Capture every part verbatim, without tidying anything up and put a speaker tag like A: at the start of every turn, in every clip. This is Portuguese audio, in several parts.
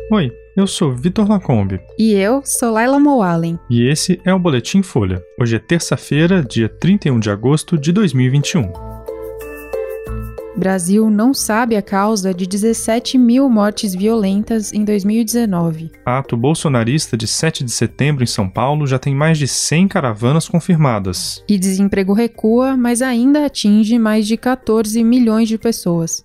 A: Oi, eu sou Vitor Lacombe.
B: E eu sou Laila Moalen.
A: E esse é o Boletim Folha. Hoje é terça-feira, dia trinta e um de agosto de dois mil e vinte e um.
B: Brasil não sabe a causa de dezessete mil mortes violentas em dois mil e dezenove.
A: Ato bolsonarista de sete de setembro em São Paulo já tem mais de cem caravanas confirmadas.
B: E desemprego recua, mas ainda atinge mais de quatorze milhões de pessoas.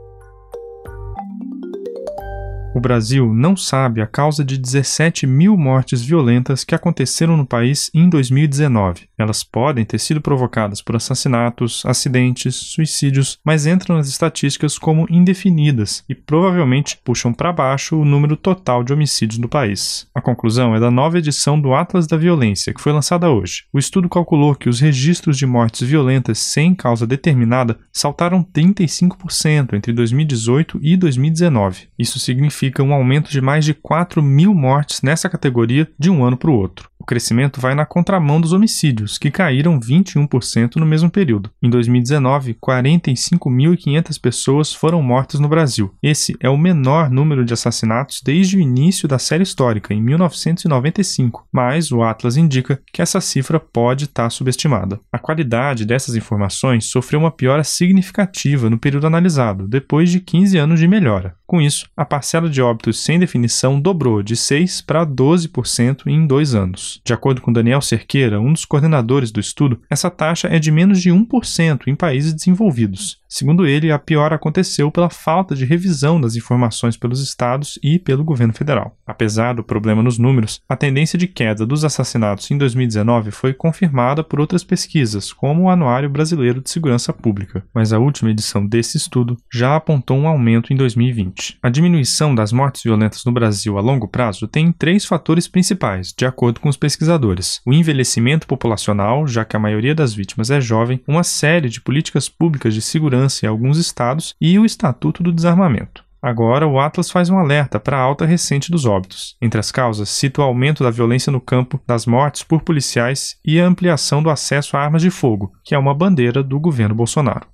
A: O Brasil não sabe a causa de dezessete mil mortes violentas que aconteceram no país em dois mil e dezenove. Elas podem ter sido provocadas por assassinatos, acidentes, suicídios, mas entram nas estatísticas como indefinidas e provavelmente puxam para baixo o número total de homicídios no país. A conclusão é da nova edição do Atlas da Violência, que foi lançada hoje. O estudo calculou que os registros de mortes violentas sem causa determinada saltaram trinta e cinco por cento entre dois mil e dezoito e dois mil e dezenove. Isso significa um aumento de mais de quatro mil mortes nessa categoria de um ano para o outro. O crescimento vai na contramão dos homicídios, que caíram vinte e um por cento no mesmo período. Em dois mil e dezenove, quarenta e cinco mil e quinhentas pessoas foram mortas no Brasil. Esse é o menor número de assassinatos desde o início da série histórica, em mil novecentos e noventa e cinco, mas o Atlas indica que essa cifra pode estar subestimada. A qualidade dessas informações sofreu uma piora significativa no período analisado, depois de quinze anos de melhora. Com isso, a parcela de óbitos sem definição dobrou de seis por cento para doze por cento em dois anos. De acordo com Daniel Cerqueira, um dos coordenadores do estudo, essa taxa é de menos de um por cento em países desenvolvidos. Segundo ele, a piora aconteceu pela falta de revisão das informações pelos estados e pelo governo federal. Apesar do problema nos números, a tendência de queda dos assassinatos em dois mil e dezenove foi confirmada por outras pesquisas, como o Anuário Brasileiro de Segurança Pública, mas a última edição desse estudo já apontou um aumento em dois mil e vinte. A diminuição das mortes violentas no Brasil a longo prazo tem três fatores principais, de acordo com os pesquisadores: o envelhecimento populacional, já que a maioria das vítimas é jovem, uma série de políticas públicas de segurança em alguns estados e o Estatuto do Desarmamento. Agora, o Atlas faz um alerta para a alta recente dos óbitos. Entre as causas, cita o aumento da violência no campo, das mortes por policiais e a ampliação do acesso a armas de fogo, que é uma bandeira do governo Bolsonaro.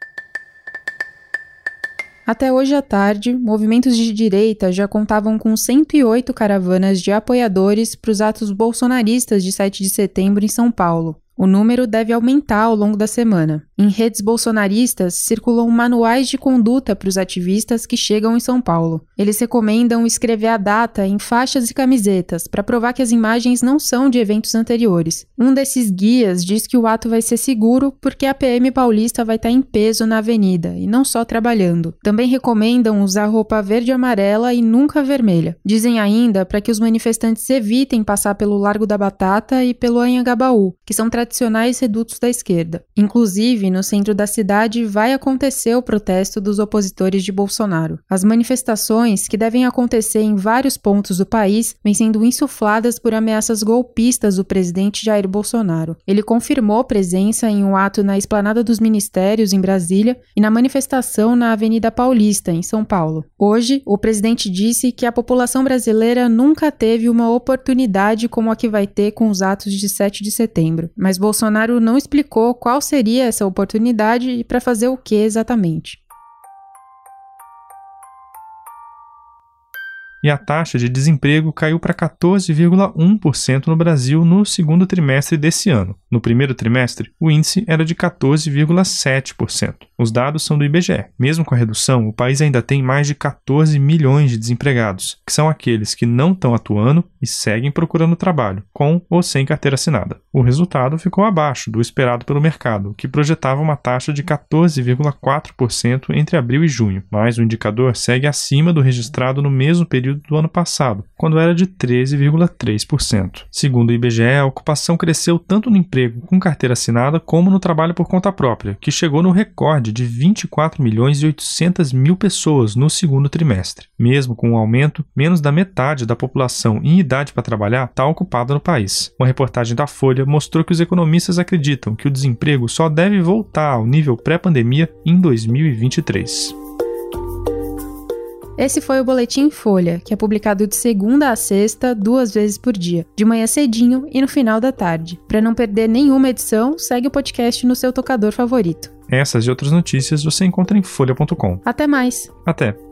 B: Até hoje à tarde, movimentos de direita já contavam com cento e oito caravanas de apoiadores para os atos bolsonaristas de sete de setembro em São Paulo. O número deve aumentar ao longo da semana. Em redes bolsonaristas, circulam manuais de conduta para os ativistas que chegam em São Paulo. Eles recomendam escrever a data em faixas e camisetas para provar que as imagens não são de eventos anteriores. Um desses guias diz que o ato vai ser seguro porque a P M paulista vai estar em peso na avenida e não só trabalhando. Também recomendam usar roupa verde e amarela e nunca vermelha. Dizem ainda para que os manifestantes evitem passar pelo Largo da Batata e pelo Anhangabaú, que são tradicionais redutos da esquerda. Inclusive, no centro da cidade vai acontecer o protesto dos opositores de Bolsonaro. As manifestações, que devem acontecer em vários pontos do país, vêm sendo insufladas por ameaças golpistas do presidente Jair Bolsonaro. Ele confirmou presença em um ato na Esplanada dos Ministérios, em Brasília, e na manifestação na Avenida Paulista, em São Paulo. Hoje, o presidente disse que a população brasileira nunca teve uma oportunidade como a que vai ter com os atos de sete de setembro. Mas Bolsonaro não explicou qual seria essa oportunidade e para fazer o que exatamente.
A: E a taxa de desemprego caiu para quatorze vírgula um por cento no Brasil no segundo trimestre desse ano. No primeiro trimestre, o índice era de quatorze vírgula sete por cento. Os dados são do I B G E. Mesmo com a redução, o país ainda tem mais de quatorze milhões de desempregados, que são aqueles que não estão atuando e seguem procurando trabalho, com ou sem carteira assinada. O resultado ficou abaixo do esperado pelo mercado, que projetava uma taxa de quatorze vírgula quatro por cento entre abril e junho, mas o indicador segue acima do registrado no mesmo período do ano passado, quando era de treze vírgula três por cento. Segundo o I B G E, a ocupação cresceu tanto no emprego com carteira assinada como no trabalho por conta própria, que chegou no recorde de vinte e quatro milhões e oitocentas mil pessoas no segundo trimestre. Mesmo com o aumento, menos da metade da população em idade para trabalhar está ocupada no país. Uma reportagem da Folha mostrou que os economistas acreditam que o desemprego só deve voltar ao nível pré-pandemia em dois mil e vinte e três.
B: Esse foi o Boletim Folha, que é publicado de segunda a sexta, duas vezes por dia, de manhã cedinho e no final da tarde. Para não perder nenhuma edição, segue o podcast no seu tocador favorito.
A: Essas e outras notícias você encontra em folha ponto com.
B: Até mais!
A: Até!